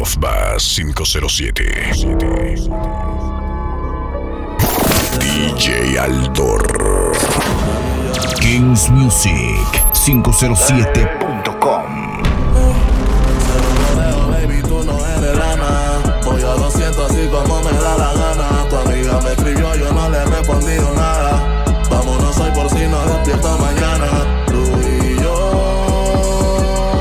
of Bass 507. DJ Aldor. Kings Music 507.com. Baby, tú no eres lana. Voy a 200 así como me da la gana. Tu amiga me escribió, yo no le he respondido nada. Vámonos hoy por si no despierto mañana. Tú y yo.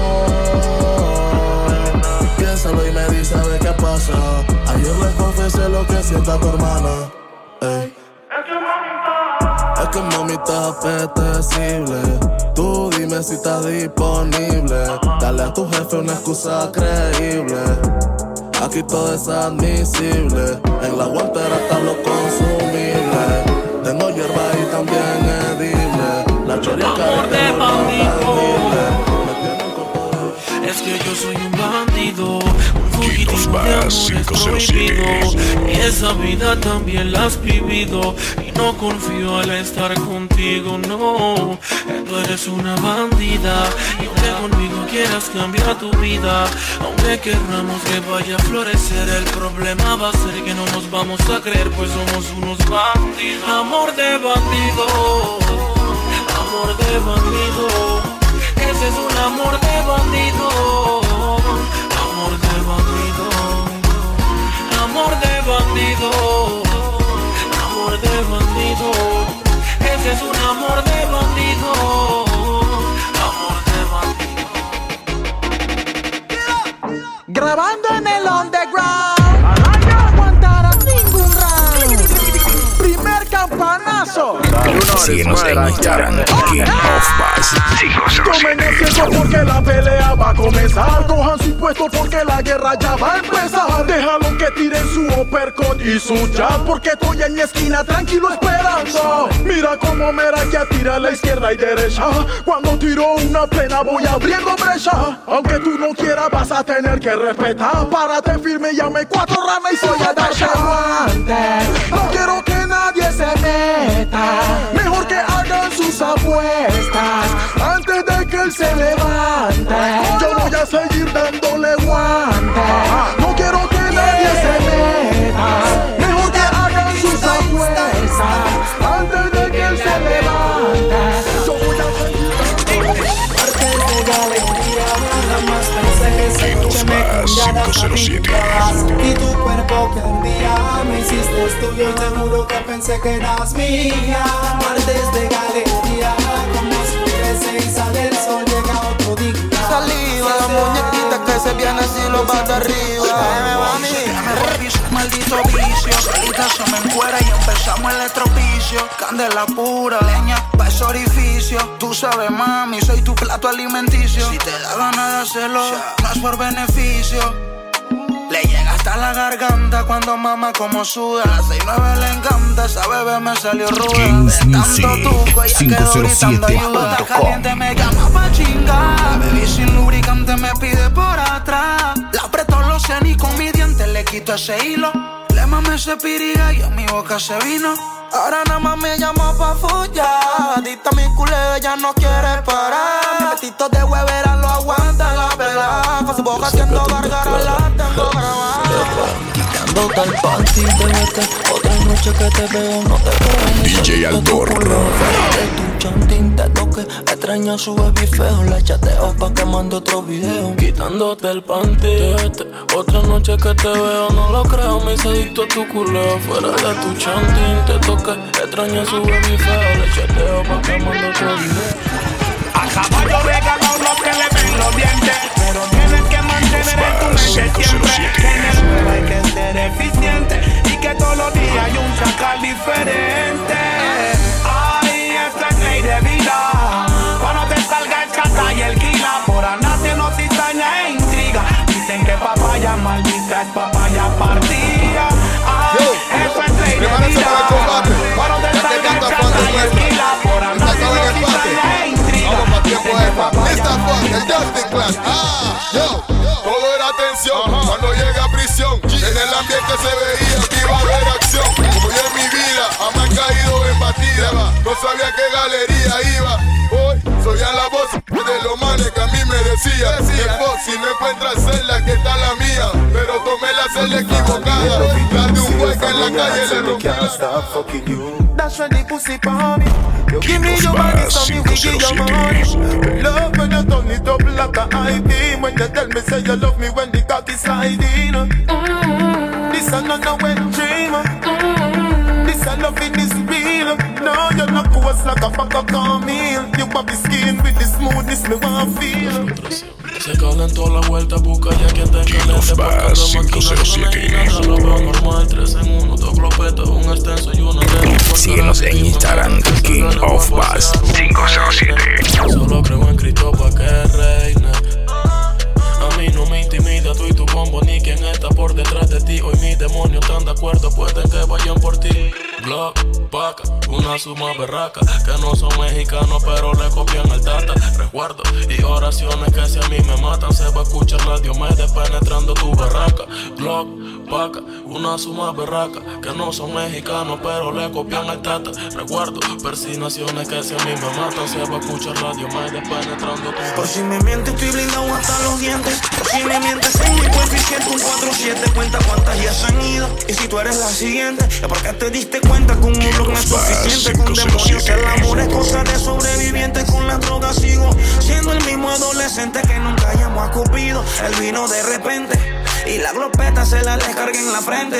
Piénsalo y me dice a ver qué pasa. Ayer le confesé lo que sienta tu hermana. Ey. Es que mami está apetecible. Tú dime si estás disponible. Dale a tu jefe una excusa creíble. Aquí todo es admisible. En la guantera están los consumibles. Tengo hierba y también edible. La choria carita no tangible. Es que yo soy un bandido, un fugitivo de amores prohibidos. Y esa vida también la has vivido. Y no confío al estar contigo, no. Tú eres una bandida. Y aunque conmigo quieras cambiar tu vida, aunque querramos que vaya a florecer, el problema va a ser que no nos vamos a creer, pues somos unos bandidos. Amor de bandido, amor de bandido. Ese es un amor de bandido, amor de bandido, amor de bandido, amor de bandido. Ese es un amor de bandido, amor de bandido. Grabando en el underground, no aguantarás ningún round. Primer campanazo. Síguenos en Instagram, King of Bass 507. Tomen asiento porque la pelea va a comenzar. Cojan su puesto porque la guerra ya va a empezar. Déjalo que tiren su uppercut y su jab, porque estoy en mi esquina tranquilo esperando. Mira cómo Meraki tira a la izquierda y derecha. Cuando tiro una plena voy abriendo brecha. Aunque tú no quieras vas a tener que respetar. Párate firme, llame 4 ranas y voy a darte guante. No quiero que nadie se meta. Mejor que hagan sus apuestas antes de que él se levante. Yo voy a seguir dándole guante. No quiero que nadie se meta. Mejor que hagan sus apuestas antes de que él se levante. Yo voy a seguir dándole martes de galería. Jamás pensé que esa noche me cambiaras a mí. Y tu cuerpo que un día me hiciste tuyo, y te juro que pensé que eras mía. Martes de galería, como si hubiese y sale el sol, llega otro día. Saliva, la muñequita que se viene así lo bate arriba. Maldito vicio, solita se me encuera y empezamos el estropicio. Candela pura, leña pa' ese orificio. Tú sabes, mami, soy tu plato alimenticio. Si te da ganas de hacerlo, no es por beneficio. Le llega hasta la garganta cuando mama como suda. A las 6-9 le encanta, esa bebé me salió ruda. Kings De Music tanto tuco, ella quedó gritando ayuda. Está caliente, me llama pa' chingar. Baby sin lubricante me pide por atrás. La apretó los senos y con mi diente le quito ese hilo. Le mamé ese piriga y en mi boca se vino. Ahora nada más me llama pa' follar. Adicta a mi culeo, ella no quiere parar. Mi petito de huevera lo aguanta la pelada. Con su boca haciendo gargara la tengo grabada. Quitándote el panty, bebé, otra noche que te veo, no te veo. DJ Aldor. De tu chantín te toque, extraña su baby feo. Le chateo pa' que mande otro video. Quitándote el panty, otra noche que te veo, no lo creo. Me hice adicto a tu culeo. Fuera de tu chantín te toque, extraña su baby feo. Le chateo pa' que mande otro video. A caballo de ganado no se le ven los dientes, pero tienes que mantener en tu mente siempre que en el juego hay que ser eficiente y que todos los días hay un chacal diferente. Ay, esta es ley de vida. Cuando te salga el chata y el kila, por andarte no cizaña e intriga. Dicen que papaya maldita es papaya partida. Ay, eso es ley de vida. Cuando te salga el chata y el kila, por andarte no cizaña e intriga. Esta fue el Justin Clash. Todo era tensión cuando llegué a prisión. En el ambiente se veía que iba a haber acción. Como yo en mi vida jamás he caído en batida. No sabía qué galería iba. Hoy soy a la voz de los manes que a mí me decía. Si no encuentras celda, que está la mía. pero tomé la celda equivocada. La de un güey que en la calle le rompió. That's when the pussy for me. You give me your body, so me we give your money. Love when you turn it up like a IV. When you tell me say you love me when the cock is sliding. This a not a wet dream. This a loving is real. No, you're not coarse like a fuck up on meal. You poppy skin with the smoothness me want feel. Se calentó la vuelta, busca ya quien te caliente. Porque la máquina suena y nada lo veo normal. 3 en 1, 2 glopetas, un extenso y una de. Síguenos en Instagram, King of Bass 507. Solo creo en Cristo pa' que reine. A mí no me intimida tú y tu combo, ni quien está por detrás de ti. Hoy mis demonios están de acuerdo, pueden que vayan por ti. Glock, paca, una suma berraca. Que no son mexicanos pero le copian el data. Resguardo y oraciones que si a mí me matan, se va a escuchar la Diomedes penetrando tu barraca. Glock, paca, una suma berraca. Que no son mexicanos pero le copian el data. Resguardo, persinaciones que si a mí me matan, se va a escuchar la Diomedes penetrando tu barraca. Por si me mientes estoy blindado hasta los dientes. Por si me mientes en mi coeficiente un 4-7. Cuenta cuántas ya se han ido. Y si tú eres la siguiente, es porque te diste cuenta que un blog no es suficiente. Con demonios el amor es cosa de sobrevivientes. Con las drogas sigo siendo el mismo adolescente que nunca llamó a Cupido. Él vino de repente y la glopeta se la descarga en la frente.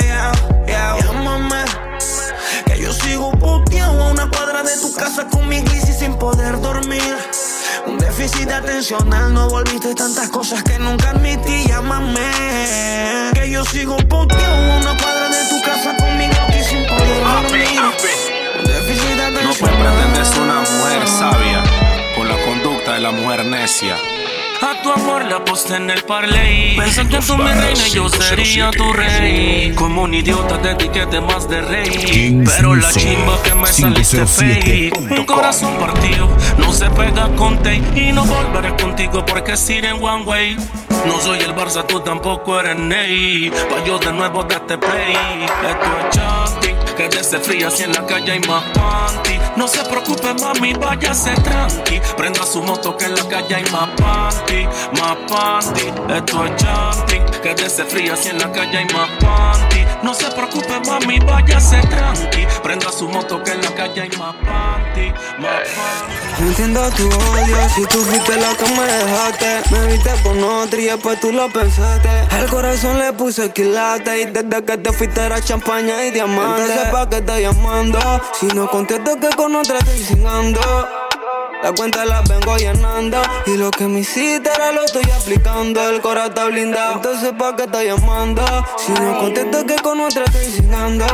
Llámame, que yo sigo puteado a una cuadra de tu casa con mi glissy sin poder dormir. Un déficit atencional, no volviste tantas cosas que nunca admití. Llámame, que yo sigo puteado a una cuadra de tu casa con mi glissy sin poder dormir. Un déficit atencional. No puedes pretender ser una mujer sabia con la conducta de la mujer necia. A tu amor la aposté en el parlay. Pensé que tú mi reina y yo sería tu rey. Como un idiota te etiqueté más de rey. Pero la chimba que me saliste fake. Un corazón partido no se pega con tape. Y no volveré contigo porque es ir en one way. No soy el Barça, tú tampoco eres Ney. Pa' yo de nuevo darte play. Esto es chanting, que desde fría si en la calle hay más panty. No se preocupe mami, váyase tranqui. Prenda su moto que en la calle hay más panty. Más panty, esto es chanting, que desde fría si en la calle hay más panty. No se preocupe mami, váyase tranqui. Prenda su moto que en la calle hay más panty. Más panty. No entiendo tu odio, si tú fuiste la que me dejaste. Me viste con otra y después tú lo pensaste. Al corazón le puse quilate y desde que te fuiste era champaña y diamante. Entonces pa' qué estás llamando, si no contesto que con otra estoy cingando. La cuenta la vengo llenando y lo que me hiciste ahora lo estoy aplicando. El corazón está blindado, entonces pa' qué estás llamando, si no contesto que con otra estoy cingando.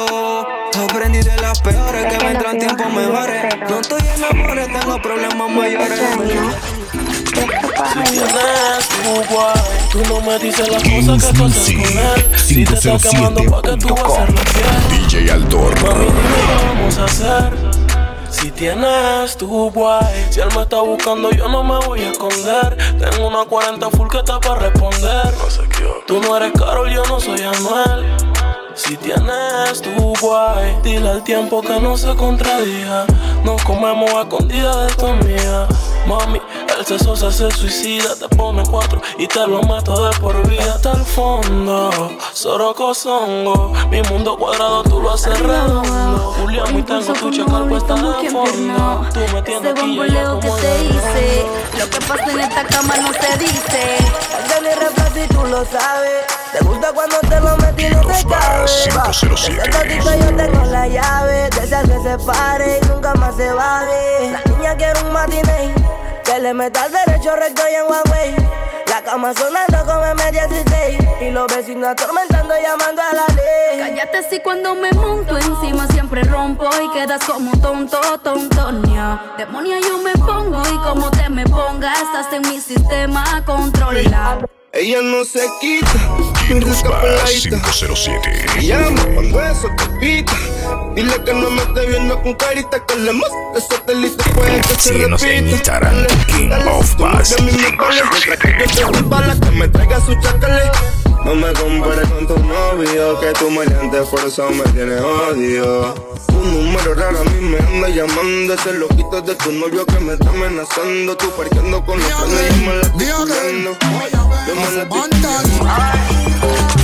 Aprendí de las peores que vendrán tiempos mejores. No estoy en amores, tengo problemas mayores. Si tienes tu guay, tú no me dices las cosas que tú haces con él. Si te está quemando pa' que tú vas a hacerlo fiel. DJ Aldor. Mami, dime qué vamos a hacer. Si tienes tu guay, si él me está buscando yo no me voy a esconder. Tengo una 40 full que está para responder. Tú no eres Karol, yo no soy Anuel. Si tienes tu guay, dile al tiempo que no se contradiga. Nos comemos a escondidas de tu amiga. Mami, el sexo se hace suicida. Te pone 4 y te lo meto de por vida. Hasta el fondo, Soroco Songo. Mi mundo cuadrado, tú lo haces redondo. Julián, y tengo tu checar puesta de fondo. Tú me tienes aquí y yo como te hice. Lo que pasa en esta cama no se dice. Es de mi reflejo y tú lo sabes. Te gusta cuando te lo metí y no te cabe. De ese gatito yo tengo la llave. De esas que se pare y nunca más se baje. La niña quiere un matiné, que le meta al derecho recto y en one way. La cama sonando como M16 y los vecinos atormentando llamando a la ley. Cállate si cuando me monto encima siempre rompo y quedas como tonto, tontonia. Demonia yo me pongo y como te me pongas estás en mi sistema controlado. Ella no se quita, mi rica peladita. 507. Llama cuando eso te pita. Dile que no me esté viendo con carita, que le muestre el satélite puede que se repita. Síguenos en Instagram, King of Bass 507. Yo te para que me traiga su chacale. No me compares con tu novio, que tu maleante fuerza me tiene odio. Un número raro a mí me anda llamando. Ese loquito de tu novio que me está amenazando. Tú parqueando con los planes y yo me la estoy curando. Yo me la estoy curando.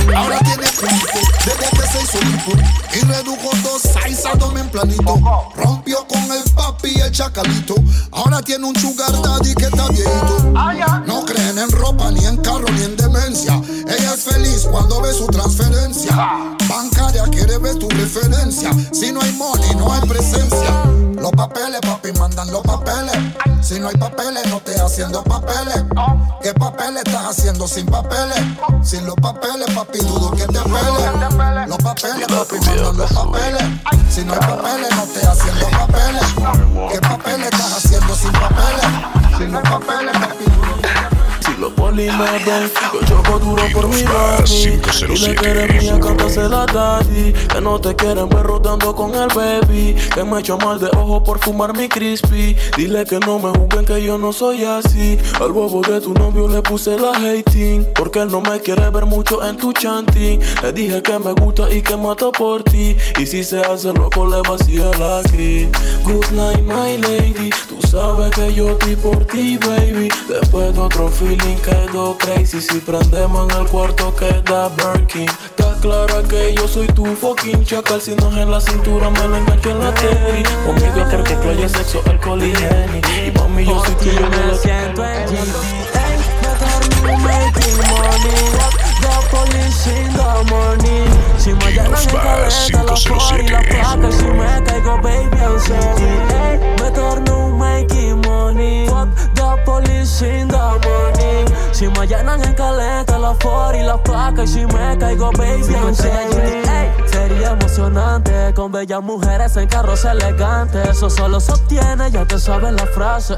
bonito y redujo 2 size abdomen planito. Rompió con el papi y el chacalito. Ahora tiene un sugar daddy que está viejito. No creen en ropa, ni en carro, ni en demencia. Ella es feliz cuando ve su transferencia bancaria, quiere ver tu referencia. Si no hay money, no hay presencia. Los papeles, papi, mandan los papeles. Si no hay papeles, no estés haciendo papeles. ¿Qué papeles estás haciendo sin papeles? Sin los papeles, papi, dudo que te pele. Los papeles, papi, mandan los papeles. Si no hay papeles, no estés haciendo papeles. ¿Qué papeles estás haciendo sin papeles? Sin los papeles, papi, dudo que te pele. Si los polis me ven, yo choco duro por mi mami. Dile que eres mía, cántasela daddy. Que no te quieren ver rodando con el baby. Que me echo mal de ojo por fumar mi crispy. Dile que no me juzguen, que yo no soy así. Al bobo de tu novio le puse la hating, porque él no me quiere ver mucho en tu chanting. Le dije que me gusta y que mato por ti. Y si se hace loco le vacía la aquí. Good night my lady, tú sabes que yo estoy por ti baby. Después de otro feeling quedó crazy. Si prendemos en el cuarto queda Birkin. Está clara que yo soy tu fucking chacal. Si no es en la cintura me lo engancho en la tele. Conmigo es porque incluye sexo, alcohol y Henny. Y pa' mí yo soy tuyo y me siento en GTA. Making money, the police in the morning. Si me llenan en caleta la flor y la placa. Si me caigo baby I'm sorry. Me torno making money. Fuck the police in the morning. Si me llenan en caleta la flor y la placa. Y si me caigo baby I'm sorry. Sería emocionante con bellas mujeres en carros elegantes. Eso solo se obtiene, ya te sabes la frase.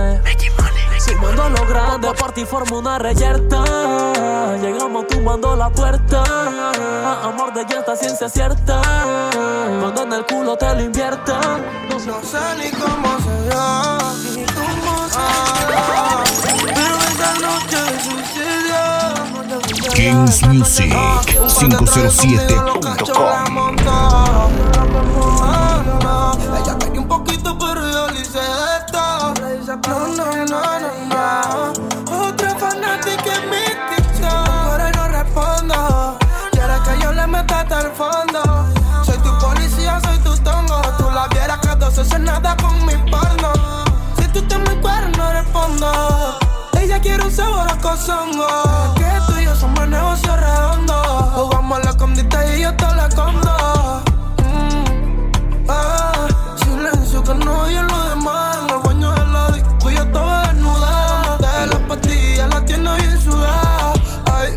Sumando a lo grande, por ti formo una reyerta. Llegamos tumbando la puerta. Amor de esta ciencia cierta. Cuando en el culo te lo inviertan. No sé ni cómo se dio, ni cómo se dio. Pero esta noche sucedió. Kings Music 507.com. Ella quería un poquito, pero yo le hice esto. No. Otra fanática en mi TikTok. Ahora no respondo. Quiere que yo le meta hasta el fondo. Soy tu policía, soy tu tongo. Tú la vieras que 12 se nada con mi porno. Si tú te me cuerno, no respondo. Ella quiere un sabor a cozongo. Que tú y yo somos negocio redondo. Jugamos la condita y yo te la escondo. Silencio que no oye lo demás. En el baño de la disco yo estaba desnuda. De las pastillas la tiene bien sudada. Ay,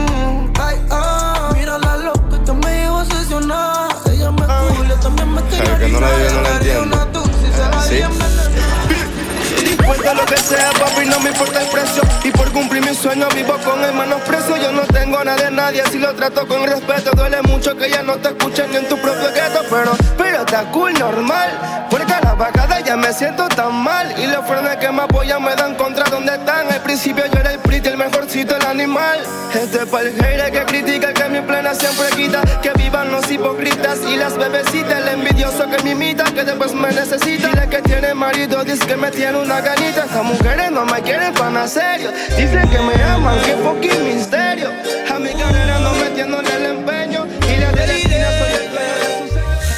mírala loca que me llevo obsesionada. Ella me culia, también me quería que no la entiendo. ¿Sí? Dispuesto a lo que sea, papi, no me importa el precio. Y por cumplir mi sueño vivo con el menosprecio. Yo no tengo nada de nadie, si lo trato con respeto. Duele mucho que ya no te escuchen ni en tu propio gueto. Pero está cool, normal. Porque a la bajada ya me siento tan mal. Y los frenes que me apoyan me dan contra donde están. Al principio yo era el pretty, el mejorcito, el animal. Este es para el hater que critica, que mi plena siempre quita. Que vivan los hipócritas y las bebecitas. El envidioso que me imita, que después me necesita. Dile que tiene marido, dice que me tiene una ganita. Estas mujeres no me quieren para serio. Dicen que me aman, que fucking misterio. A mi carrera no metiéndole el empeño. Y la de la esquina soy el dueño de su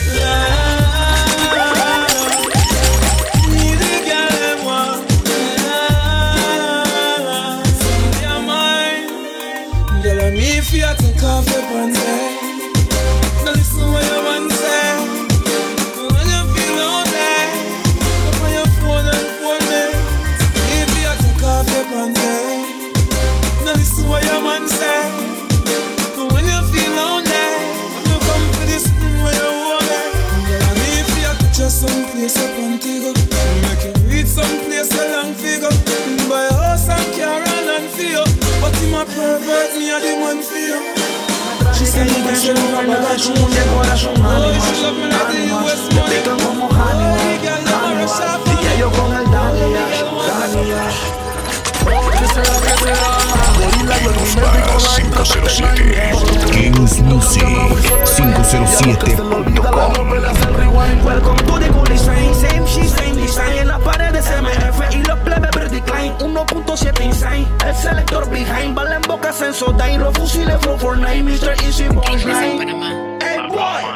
I take off your Monday. Now listen what your man say. When you feel lonely, look on your phone and phone me. If I take off your Monday. Now listen what your man say. When you feel lonely, you come to this thing where you want it. And if I catch you someplace up Antigua, make you reach someplace along figure. Buy a house and car and feel. But in my pervert, me a the man for you. She said you can show me my corazón, de corazón, ánimo. Te pican como ánimo, y ya yo con el Dania. Kings Music 507.com. Welcome to the Cool Design. Same shit, same design. En las paredes MF y los plebes Decline 1.7 Insane. El selector behind. Bala en boca Sensodyne. Los fusiles Flow 49. Mr. Easy Bones Line. Hey boy.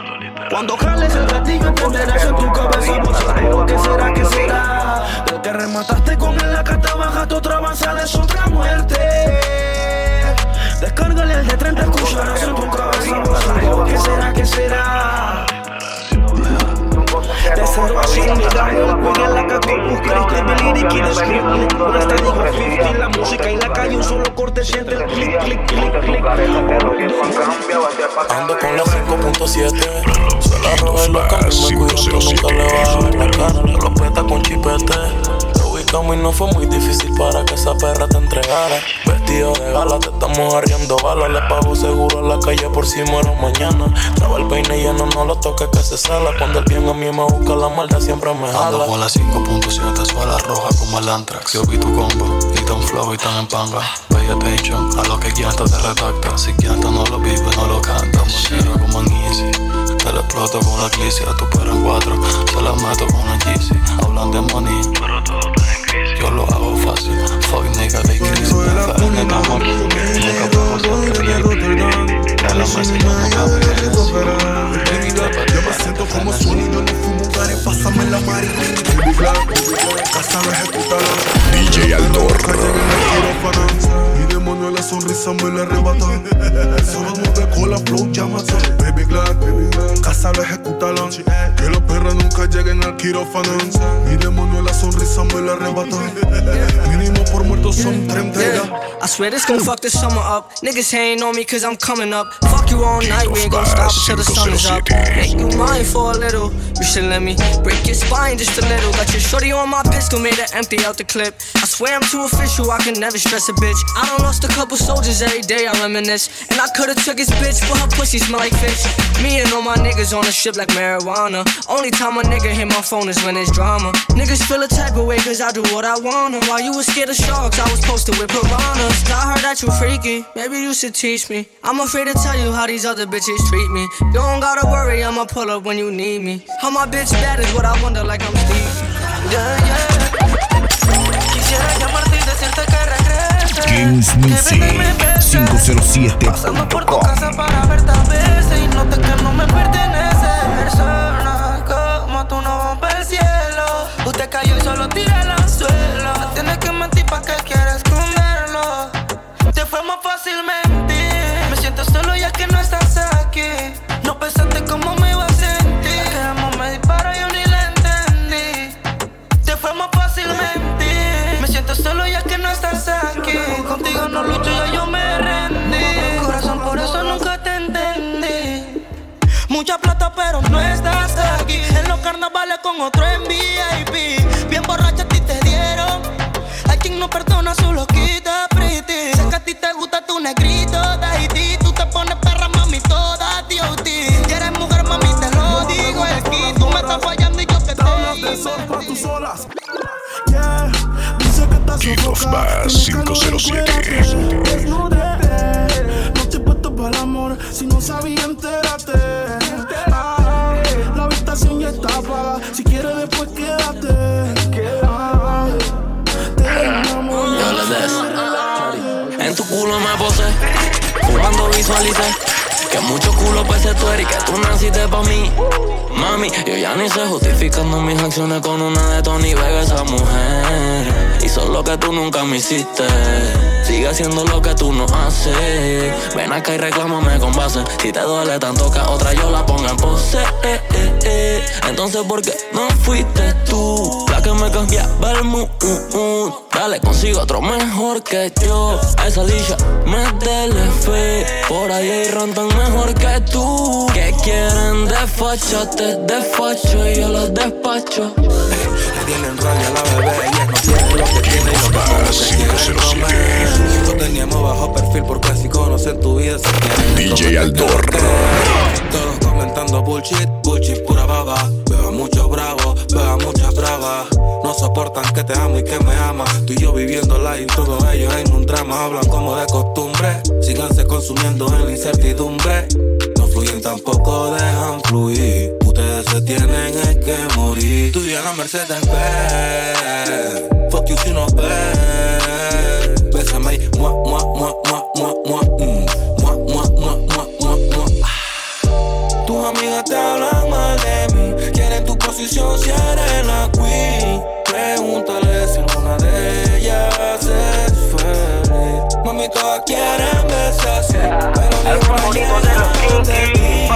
Cuando jales el gatillo entenderás en tu cabeza. ¿Qué será, qué será? El que remataste con él, la carta baja, tu otra avanzada es otra muerte. Descárgale el de 30, escucharás en tu cabeza. ¿Qué será, qué será? De 0 a 100 llegamos, juega la caco, buscar escribir y quiere escribir. Con esta digo 50, la música y la calle, un solo corte, siente el clic, clic, clic, clic. Ando con la 5.7, se la roba y lo cambio, me cuido, nunca le bajo en la cara, le lo peta con chipete. Y no fue muy difícil para que esa perra te entregara. Vestido de gala, te estamos arriando balas. Le pago seguro a la calle por si muero mañana. Traba el peine lleno, no lo toques que se sala. Cuando el bien a mí me busca la maldad siempre me jala. Ando con la 5.7, suela roja como el Antrax. Yo vi tu combo, y tan flow y tan en panga. Pay attention a lo que quianta te redacta. Si quianta no lo vive, no lo canta. Monero como en Easy. Te lo exploto con la clicia, tu perro en 4. Se la meto con la Yeezy. Hablan de money, pero todo está en crisis. Yo lo hago fácil, fuck nigga, they crazy. Me enamoré, nunca puedo ser que pierda. De la mesa yo no cabe en eso. Yo me siento como Sony, yo no fumo gare, pásame la marihuana. Baby Black, casa no ejecuta la DJ Aldor. Mi demonio la sonrisa me la arrebata. Solo de cola, flow, llámate. Baby Black, casa lo ejecuta lunch. Que los perros nunca lleguen al quirófano. Mi demonio la sonrisa me la arrebata. Mínimo por muertos son 30. I swear this gon' fuck the summer up. Niggas hating on me cause I'm coming up. Fuck you all night, we ain't gon' stop till the sun is up. Make you mine for a little. You should let me break your spine just a little. Got your shorty on my pistol, made her empty out the clip. I swear I'm too official, I can never stress a bitch. I done lost a couple soldiers every day, I reminisce. And I could've took his bitch, but her pussy smell like fish. Me and all my niggas on the ship like marijuana. Only time a nigga hit my phone is when it's drama. Niggas feel a type of way cause I do what I wanna. While you was scared of sharks, I was posted with piranhas. I heard that you freaky, maybe you should teach me. I'm afraid to tell you how these other bitches treat me. You don't gotta worry, I'ma pull up when you need me. How my bitch bad is what I wonder like I'm Steve. Yeah, yeah. Quisiera llamarte y decirte que regrese. Kings Music 507. Pasando por tu casa para verte a veces y noté que no me pertenece. Personas como tú no rompe el cielo. Usted cayó y solo tira el anzuelo. No tienes que mentir pa' que quieres esconderlo. Te fue más fácil mentir. Me siento solo ya que no estás aquí. No pensaste cómo me iba a sentir. Que amo me dispara y yo ni la entendí. Te fue más fácil mentir. Me siento solo ya que no estás aquí. Contigo no lucho, ya yo me rendí. Corazón, por eso nunca te entendí. Mucha plata pero no estás aquí. En los carnavales con otro en VIP. Bien borracha a ti te dieron. Hay quien no perdona, solo quita pretty. Sé que a ti te gusta tu negrito de Haití. Tú te pones perra, mami, toda D.O.T. Si eres mujer, mami, te lo digo aquí. Tú me estás fallando y yo que te tablas de sol pa' tus olas. Yeah, dice que estás sofocada. 507. Desnúdete. No estoy puesto para el amor. Si no sabía, entérate. La habitación ya está apagada. Si quieres después quédate. En tu culo me posé, cuando visualicé que mucho culo pese tú eres y que tú naciste pa' mí. Mami, yo ya ni sé justificando mis acciones con una de Tony Vega, esa mujer. Hizo lo que tú nunca me hiciste. Sigue haciendo lo que tú no haces. Ven acá y reclámame con base. Si te duele tanto que otra yo la ponga en pose. Entonces ¿por qué no fuiste tú la que me cambiaba el mood? Dale, consigo otro mejor que yo. A esa dicha métele fe. Por ahí hay rantan mejor que tú. Que quieren desfacharte, desfacho y yo los despacho. Le tienen rabia a la bebé, ella no tiene lo que tiene y lo que quieren. Lo teníamos bajo perfil porque así conocen tu vida. DJ Aldor. Todos comentando bullshit, bullshit pura baba. Veo a muchos bravos, veo a muchas bravas. No soportan que te amo y que me amas. Tú y yo viviendo la y todos ellos en un drama. Hablan como de costumbre, síganse consumiendo en la incertidumbre. No fluyen tampoco dejan fluir. Ustedes se tienen que morir. Tú y yo en la Mercedes-Benz. Fuck you si no ves. Bésame y mua, mua, mua, mua, mua, mua. Mua, mua, mua, mua, mua, mua. Tus amigas te hablan decisión si eres la queen. Pregúntale si alguna de ellas es feliz. Mami, todas quieren verse así, pero el favorito de los kinky.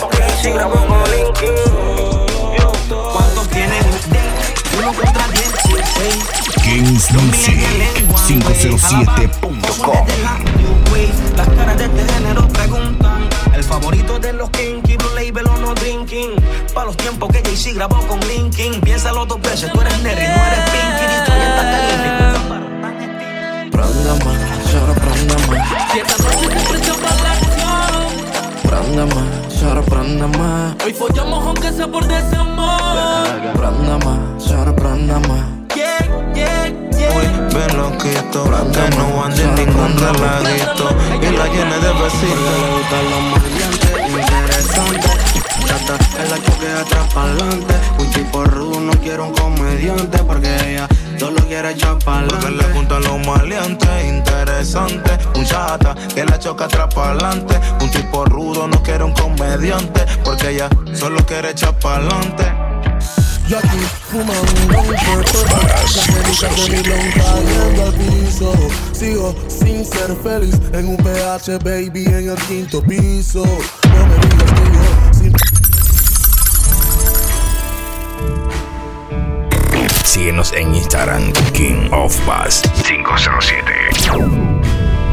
¿Cuántos tienen usted? Uno contra 10. Kings Music 507.com. Las caras de este género preguntan: el favorito de los kinky, Blue Label o no drinking. Pa' los tiempos que Jay-Z grabó con Linkin. Piénsalo 2 veces, tú eres Nerry, no eres Pinky. Ni tú estás caliente. Prenda más, ahora prenda más. Si esta noche te presta para la acción, Prenda más, ahora prenda más. hoy follamos aunque sea por desamor. Prenda más, ahora prenda más. Uy, ven loquito, que no ande ningún relaguito. Y la llene de besitos. Le gustan los maleantes, interesantes. Chata, es la que atrás pa'lante. Un tipo rudo, no quiero un comediante. Porque ella solo quiere echar pa'lante. Porque le gustan los maleantes, interesantes. Un chata que la choca atrás pa'lante. Un tipo rudo, no quiere un comediante. Porque ella solo quiere echar pa'lante. Yo aquí fumando un puerto, las cenizas de mi blon cayendo al piso. Sigo sin ser feliz en un PH, baby, en el 5º piso. No me digas que yo sin... Síguenos en Instagram, King of Bass 507.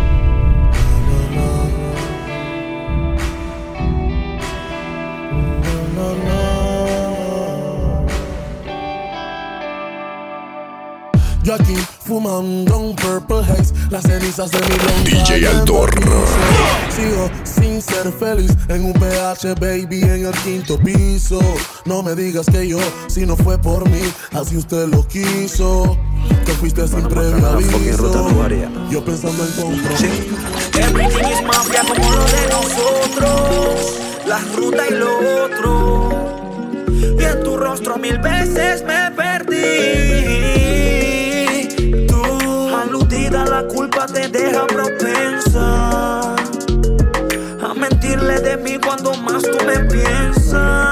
Yo aquí fumando un Purple Haze, las cenizas de mi blon DJ Aldor. Sigo sin ser feliz en un PH, baby, en el 5º piso. No me digas que yo, si no fue por mí, así usted lo quiso. Te fuiste sin previo aviso. Yo pensando en compromiso. Everything is mafia como lo de nosotros. La ruta y lo otro. Y en tu rostro 1000 veces me perdí. Aludida, la culpa te deja propensa a mentirle de mí cuando más tú me piensas.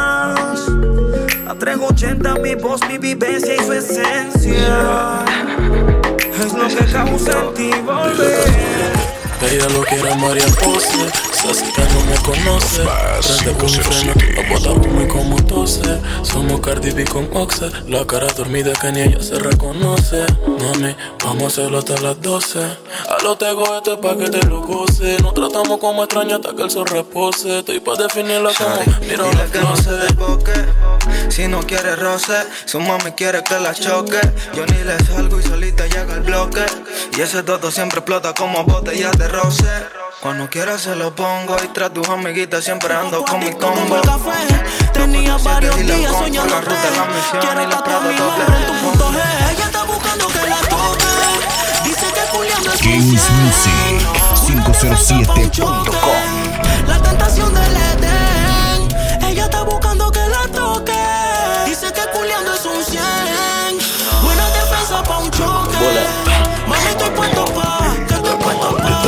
A 380 mi voz, mi vivencia y su esencia es lo que causa en ti volver. Ella lo quiere mariposa, se hace que no me conoce. Prende con mi freno, lo bota humo y como tose. Somos Cardi B con Oxe, la cara dormida que ni ella se reconoce. Mami, vamos a hacerlo hasta las 12. A lo tego este pa' que te lo goce. Nos tratamos como extraños hasta que el sol repose. Estoy pa' definirla como mira una que no se desboque. Si no quiere roce, su mami quiere que la choque. Yo ni le salgo y solita llega el bloque. Y ese todo siempre explota como botellas de roce. Cuando quiera se lo pongo y tras tus amiguitas siempre ando con mi combo. Tenía varios días soñando la ruta, la misión y la prada doble. Ella está buscando que la toque. Dice que Julián es Kings Music 507.com. La tentación del Edén. Ella está buscando que la toque. Dice que culiando es un 100. Buena defensa pa' un choque. Mami, estoy puesto pa'. Que estoy puesto pa'.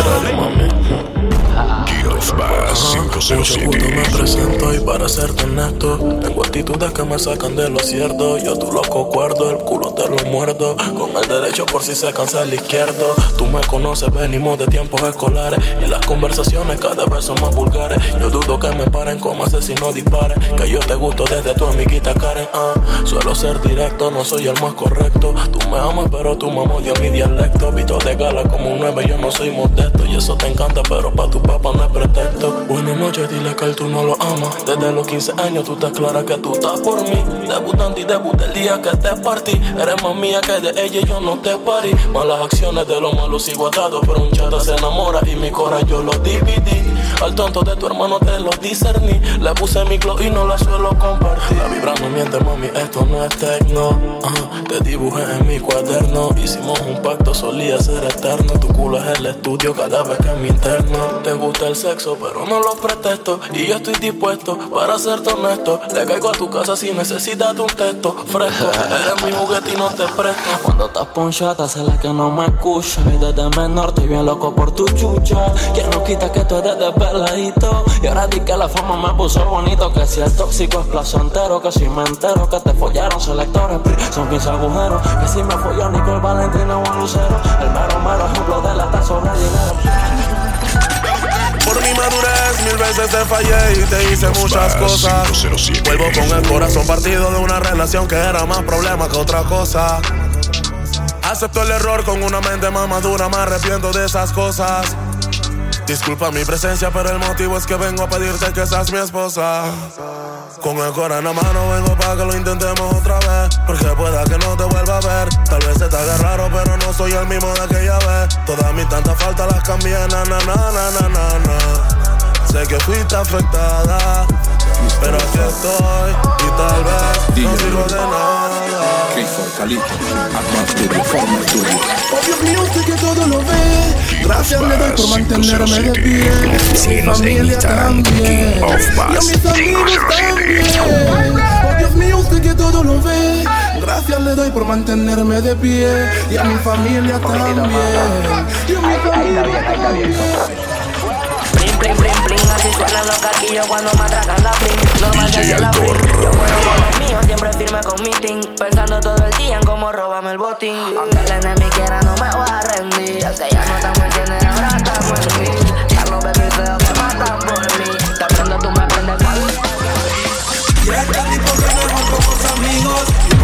Mucho gusto, me presento y para serte honesto, tengo actitudes que me sacan de lo cierto. Yo tu loco cuerdo, el culo te lo muerdo. Con el derecho por si se cansa el izquierdo. Tú me conoces, venimos de tiempos escolares y las conversaciones cada vez son más vulgares. Yo dudo que me paren como asesino dispare. Que yo te gusto desde tu amiguita Karen. Suelo ser directo, no soy el más correcto. Tú me amas pero tu mamá odia mi dialecto. Visto de gala como un 9, yo no soy modesto. Y eso te encanta pero pa' tu papá no es pretexto. Buenas noches, dile que él tú no lo amas. Desde los 15 años tú estás clara que tú estás por mí. Debutante y debuté el día que te partí. Eres más mía que de ella y yo no te parí. Malas acciones de lo malo sigo atado, pero un chata se enamora y mi corazón yo lo dividí. Al tonto de tu hermano te lo discerní. Le puse mi glow y no la suelo compartir. La vibra no miente, mami, esto no es tecno. Te dibujé en mi cuaderno. Hicimos un pacto, solía ser eterno. Tu culo es el estudio cada vez que me interno. Te gusta el sexo, pero no lo pretesto. Y yo estoy dispuesto para serte honesto. Le caigo a tu casa si necesitas un texto fresco. Eres mi juguete y no te presto. Cuando estás ponchata, sé que no me escucha. Y desde menor estoy bien loco por tu chucha. Quien no quita que tú eres de peladito. Y ahora di que la fama me puso bonito. Que si el tóxico es placentero, que si me entero que te follaron selectores, son 15 agujeros. Que si me folló Nicole Valentina o a Lucero. El mero ejemplo de la está sobre dinero. Por mi madurez 1000 veces te fallé y te hice muchas cosas. Vuelvo con el corazón partido de una relación que era más problema que otra cosa. Acepto el error con una mente más madura, me arrepiento de esas cosas. Disculpa mi presencia, pero el motivo es que vengo a pedirte que seas mi esposa. Con el corazón en la mano vengo para que lo intentemos otra vez. Porque pueda que no te vuelva a ver. Tal vez se te haga raro, pero no soy el mismo de aquella vez. Todas mis tantas faltas las cambié, na. Sé que fuiste afectada, pero aquí estoy y tal vez no sirvo de nada. Oh Dios mío, usted que todo lo ve. Gracias le doy por mantenerme de pie. Mi familia también. Y a mis amigos también. Oh Dios mío, usted que todo lo ve. Gracias le doy por mantenerme de pie. Y a mi familia también. Y a mi familia también. Bling, bling, bling, así suenan los caquillos cuando me atracan la bling. No me hagas la bling. Yo juego con los míos, siempre firme con mi team. Pensando todo el día en cómo robarme el botín. Aunque el enemigo quiera, no me voy a rendir. Es que ya no estamos en cienes, ahora estamos en mí. Ya los bebés feos que matan por mí. Te aprendo, tú me aprendes cuál. Y es que ni porque mejor pocos amigos.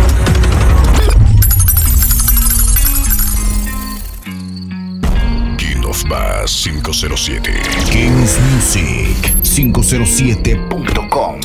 Bass 507 Kings Music 507.com.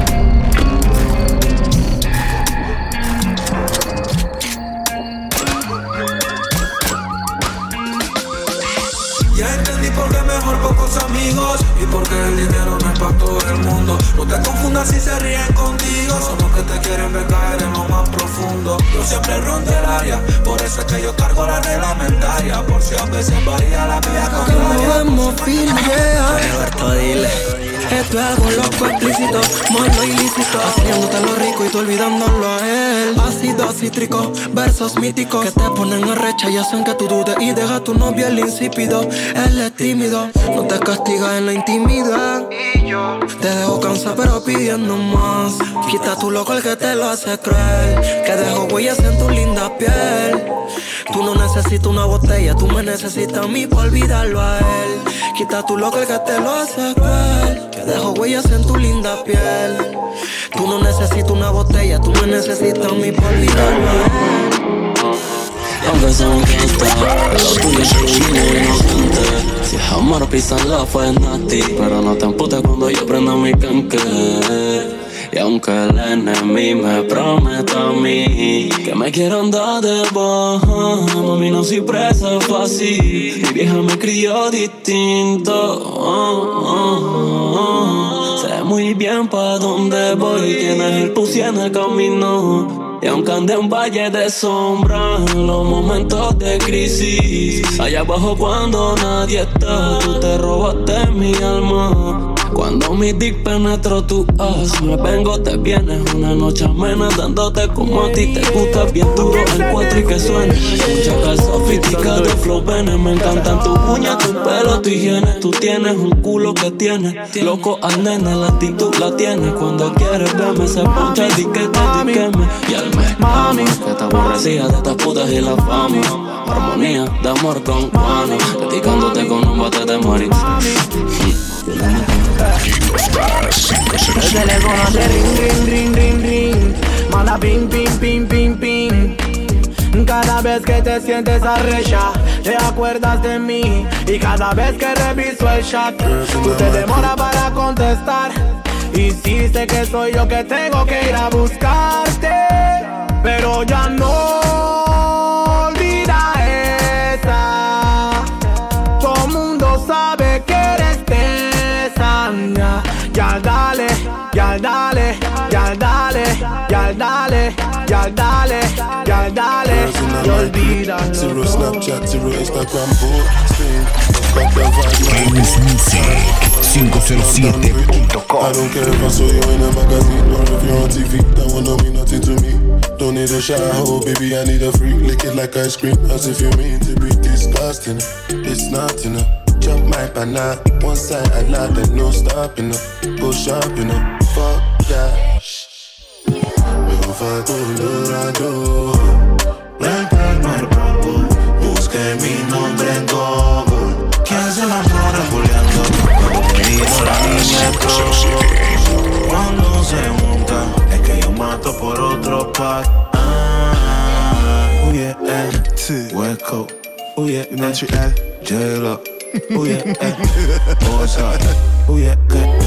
Ya entendí por qué mejor pocos amigos y porque el dinero no es para todo el mundo. No te confundas si se ríen contigo, son los que te quieren ver caer en lo más profundo. Yo siempre rondo el área, por eso es que yo cargo la reglamentaria. Por si a veces varía la vía contraria. Roberto, dile. Esto es algo loco, explícito, malo ilícito. Haciéndote lo rico y tú olvidándolo a él. Ácido cítrico, versos míticos que te ponen a recha y hacen que tú dudes. Y deja a tu novio el insípido. Él es tímido, no te castiga en la intimidad. Y yo te dejo cansado pero pidiendo más. Quita tu loco el que te lo hace cruel, que dejo huellas en tu linda piel. Tú no necesitas una botella, tú me necesitas a mí para olvidarlo a él. Quita tu loco el que te lo hace cruel, que dejo huellas en tu linda piel. Tú no necesitas una botella, tú me necesitas a mí para olvidarlo a él. Aunque sea un gangsta, lo tuyo es un inocente. Si es amor, písala, fue nasty. Pero no te emputes cuando yo prenda mi canque. Y aunque el enemigo me prometa a mí que me quiero andar de baja, mami, no soy presa fácil. Mi vieja me crió distinto. Sé muy bien pa' dónde voy, tienes el pussy en el camino. Y aunque ande en valle de sombra, en los momentos de crisis, allá abajo cuando nadie está, tú te robaste mi alma. Cuando mi dick penetró tu as, me vengo, te vienes una noche amena, dándote como a ti te gusta, bien duro el 4 y que suene. Mucha calza sofisticada de flow venes, me encantan tus uñas, tu pelo, tu higiene. Tú tienes un culo que tiene loco al nene, la actitud la tienes. Cuando quieres verme se poncha el diquete, diqueme. Y al mes, mami, que te aborrecía de estas putas y la fama. Armonía de amor con guano, dedicándote con un bate de morir. El teléfono hace ring, ring, ring, ring, ring. Manda ping, ping, ping, ping, ping. Cada vez que te sientes arrecha, te acuerdas de mí. Y cada vez que reviso el chat, tú te demoras para contestar. Y sí sé que soy yo que tengo que ir a buscarte, pero ya no olvida esa. Todo mundo sabe que eres tesa. Ya dale, ya dale, ya dale, ya dale, ya dale, ya dale, y olvídalo. Zero Snapchat, zero Instagram, posting. Kings Music 507.com. I don't care if I saw you in a magazine or if you're on TV. That one don't mean nothing to me. Don't need a shower, oh baby, I need a freak. Lick it like ice cream, as if you mean to be disgusting. It's not enough. up my banana. One side I like the no stop, you know. Push up, you know. Fuck that. We gon' fuck con Dorado. Ven marcado. Busque mi nombre en Google. ¿Quién se enamora juliando? Conmigo la niña cuando se junta, es que yo mato por otro pack. Yeah, West Coast. Yeah, J-Lo. Yeah, Osa. Yeah,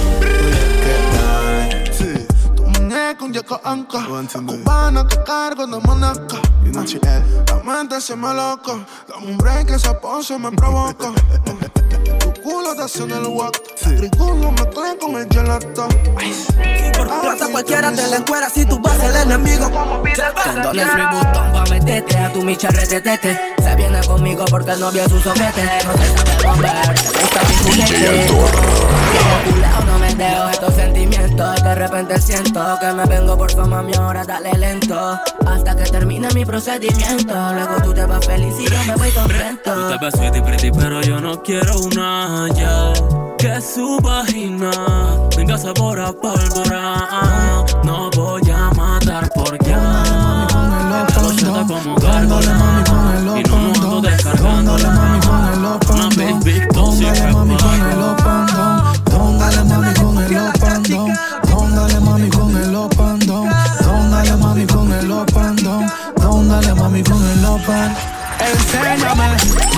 Tu muñeca, un yeco anca. Cubana que cargo de manaca. La mente se me loco. Dame un break, esa pose me provoca. Tu culo te hace en el walk. Triculo mezclé con el gelato. Hasta cualquiera te la encuera si tú vas el enemigo. Dándole el botón pa' meterte a tu micha retete. Se viene conmigo porque el novio es su soquete. No se sabe mover, te gusta mi culete. Culao no me dejo estos sentimientos. De repente siento que me vengo por fama, mi hora dale lento. Hasta que termine mi procedimiento. Luego tú te vas feliz y yo me voy contento. Tú te ves sweetie pretty pero yo no quiero una ya. Que su vagina tenga sabor a pólvora. No voy a matar por ya. Ya lo siento como gárgola. Y no monto descargando. Una big Póngale mami con el opandón. Póngale mami con el opandón. Póngale mami con el opandón. Póngale mami con el opandón. Póngale mami con el opandón. Enséñame.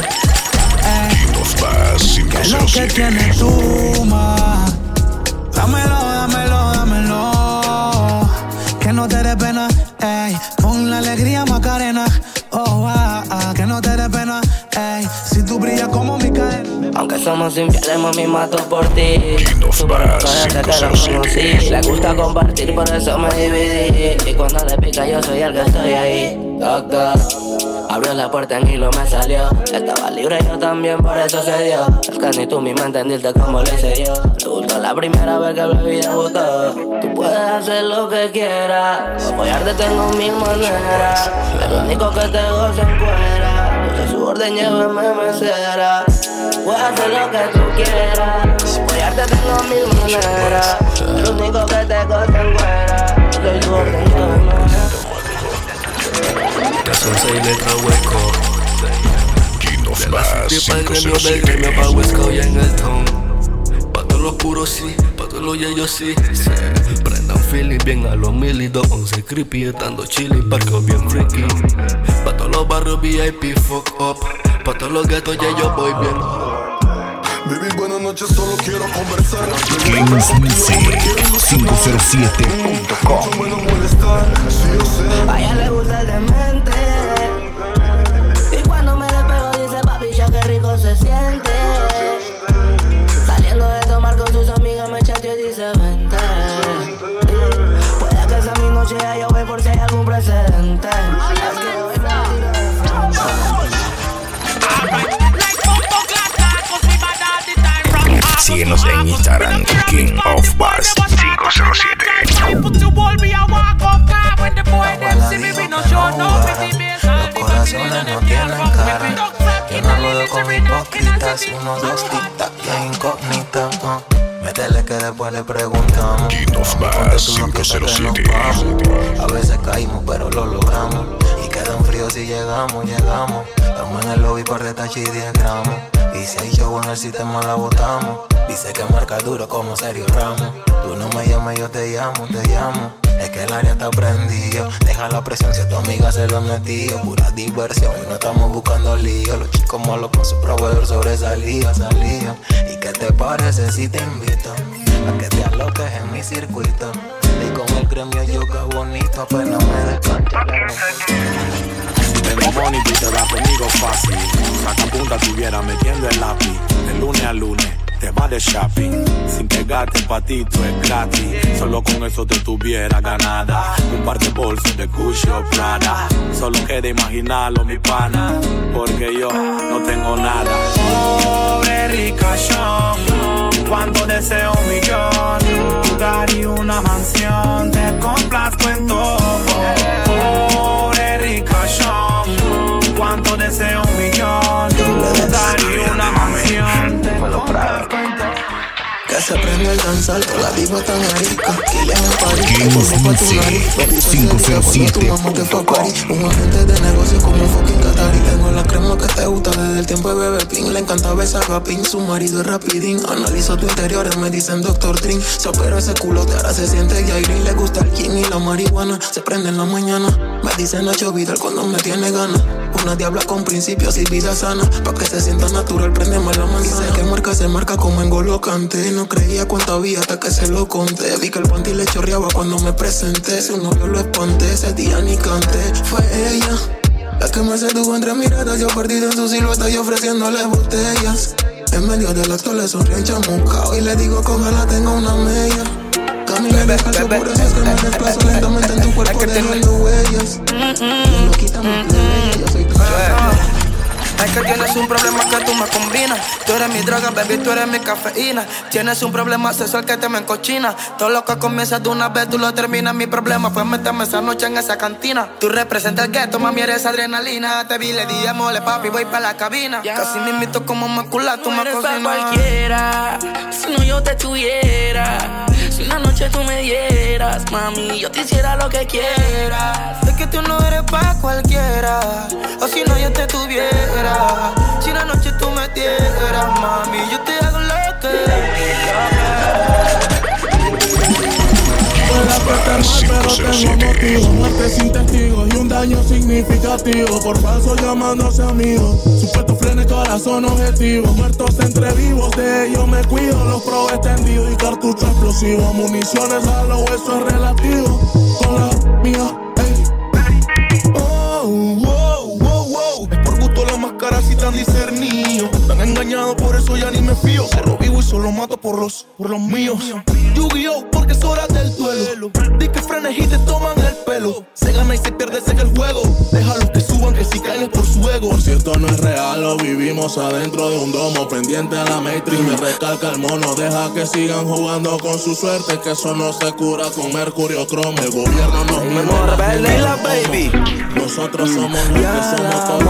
¿Qué es lo que tienes tú, ma? Dámelo, dámelo, dámelo. Que no te dé pena, ey. Pon la alegría Macarena. Oh, que no te dé pena, ey. Si tú brillas como mi cadena. Aunque somos infieles, mami, mato por ti. Súper loco desde que lo conocí. Le gusta compartir, por eso me dividí. Y cuando le pica yo soy el que estoy ahí. Doctor, abrió la puerta en hilo, me salió. Estaba libre, yo también, por eso se dio. Es que ni tú misma entendiste cómo lo hice yo. Le gustó la primera vez que bebí, le gustó. Tú puedes hacer lo que quieras. Apoyarte tengo mil maneras. Lo único que te gozo en cuera. Yo su orden, llévame mesera. Puedes hacer lo que tú quieras. Apoyarte tengo mil maneras. Lo único que te gozo en cuera. Soy su orden, llévame mesera. Ya son 6 letras hueco. De la city pa'l gremio, del gremio pa' Huesco y en el town. Pa' todos los puros sí, pa' todos los yeyos sí. Prendan feeling bien a los 1211 creepy, estando chilling, parqueo bien freaky. Pa' todos los barrios VIP, fuck up. Pa' todos los guetos ya yo voy bien. Baby, buenas noches, solo quiero conversar. Gamemusic507.com. A ella le gusta el demente. Y cuando me despego dice papi, ya que rico se siente. Saliendo de tomar con sus amigas me chateó y dice vente. Puede que sea mi noche, ya yo voy por si hay algún precedente. Es que hoy me Síguenos en Instagram, King of Bass 507. Los corazones no tienen cara. Yo no lo veo con hipócritas. 1, 2, tic-tac, la incógnita. Métele que después le preguntamos. Ponte tú lo que sé que nos vamos. A veces caímos pero lo logramos. Y queda un frío si llegamos. Estamos en el lobby por retachar 10 gramos. Y si hay show en el sistema la botamos. Dice que marca duro como Sergio Ramos. Tú no me llamas, yo te llamo. Es que el área está prendido. Deja la presión si a tu amiga se lo han metido. Pura diversión y no estamos buscando lío. Los chicos malos con su proveedor sobresalía. ¿Y qué te parece si te invito a que te aloques en mi circuito? Y con el gremio yoga bonito apenas me descancho. Tengo money, tú te vas conmigo fácil. Saca punta, tuviera metiendo el lápiz. De lunes a lunes te vas de shopping. Sin pegarte pa' ti, tú es gratis. Solo con eso te tuviera ganada. Un par de bolsos de Gucci o Prada. Solo queda imaginarlo, mi pana. Porque yo no tengo nada. Pobre ricachón, cuando deseo 1 millón. Tu lugar y una mansión, te complazco en todo. Pobre ricachón, cuánto deseo 1 millón. Tu lugar y una mansión. Se prende el danzar, la diva tan arica. Y en el París, King of Music 507. Un agente de negocio como un fucking Qatari. Tengo la crema que te gusta desde el tiempo de Bebé Pin. Le encanta besar a Pin, su marido es rapidín. Analizo tu interior, me dicen Dr. Dream. Se opera ese culote, ahora se siente Jairin. Le gusta el gin y la marihuana. Se prende en la mañana. Me dicen Nacho Vidal cuando me tiene ganas. Una diabla con principios y vida sana. Pa' que se sienta natural, prendeme la manzana. Dice que marca se marca como en Golo Kanté. No creía cuánto había hasta que se lo conté. Vi que el panty le chorreaba cuando me presenté. Su novio lo espanté, ese día ni canté. Fue ella la que me sedujo entre miradas. Yo perdido en su silueta y ofreciéndole botellas. En medio del acto le sonríe chamucao y le digo que ojalá tenga una media. Camina descalzo, por eso es que me desplazo lentamente en tu cuerpo dejando huellas. No lo quita mi playa, yo soy tu Es que tienes un problema que tú me combinas. Tú eres mi droga, baby, tú eres mi cafeína. Tienes un problema sexual que te me encochina. Todo lo que comienza de una vez, tú lo terminas. Mi problema fue meterme esa noche en esa cantina. Tú representas el gueto, mami, eres adrenalina. Te vi, le di mole, papi, voy pa' la cabina. Casi me invito como macula, tú me cocinas. Cualquiera, si no yo te tuviera. Si una noche tú me dieras, mami, yo te hiciera lo que quieras. Es que tú no eres pa' cualquiera. O si no yo te tuviera. Si una noche tú me dieras, mami, yo te hago lo que pero tengo motivo, muerte sin testigos y un daño significativo por falso llamándose amigos. Supuesto freno y corazón objetivo, muertos entre vivos, de ellos me cuido. Los pro extendidos y cartucho explosivo, municiones a los huesos es relativo. Con la mía, ey. Oh, wow, wow, wow. Es por gusto la máscara si tan discernido. Tan engañado, por eso ya ni me fío. Solo vivo y solo mato por los míos. Yu-Gi-Oh, porque es hora del duelo. Di que frenes y te toman el pelo. Se gana y se pierde, sé que el juego. Déjalos que suban, que si caen es por su ego. Por cierto, no es real, lo vivimos adentro de un domo. Pendiente a la Matrix, me recalca el mono. Deja que sigan jugando con su suerte, que eso no se cura con mercurio cromo. El gobierno nos mete la baby. Nosotros somos los que somos todos.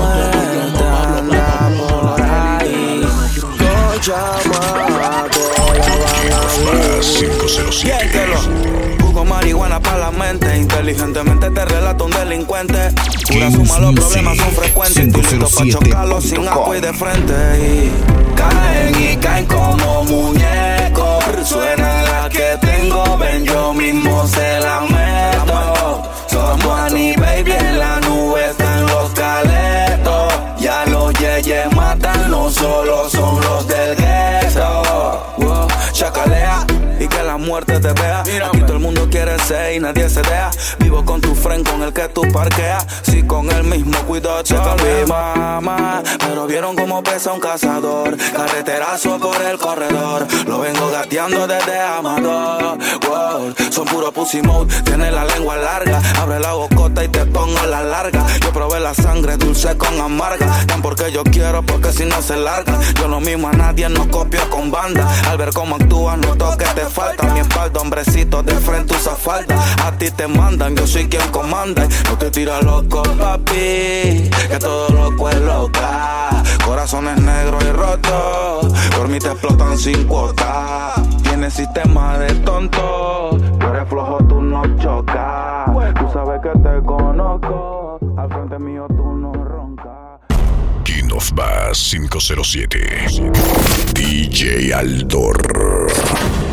Más 507. Busco marihuana para la mente. Inteligentemente te relato un delincuente. Pura suma, los problemas son frecuentes. Estoy listo pa' chocarlos sin agua y de frente. Y caen como muñecos. Suena la que tengo, ven yo mismo se la meto. Somos Annie, baby, en la nube están los caletos. Ya los yeyes matan, no solo son los del gueto. Wow, chacalea y que la muerte te vea. Aquí todo el mundo quiere ser y nadie se deja. Vivo con tu friend con el que tú parqueas. Si con el mismo cuidado te mi mamá. Pero vieron cómo pesa un cazador. Carreterazo por el corredor. Lo vengo gateando desde Amador. Wow, son puro pussy mode. Tiene la lengua larga. Abre la bocota y te pongo la larga. Yo probé la sangre dulce con amarga. Tan porque yo quiero, porque si no se larga. Yo no mimo a nadie, no copio con banda. Al ver cómo actúas, noto que te falta. Mi espalda, hombrecito, de frente usa falda. A ti te mandan, yo soy quien comanda. No te tira loco, papi, que todo loco es loca. Corazones negros y rotos, por mí te explotan sin cuota. Tienes sistema de tonto, tú eres flojo, tú no chocas. Tú sabes que te conozco, al frente mío tú no roncas. King of Bass 507. DJ Aldor.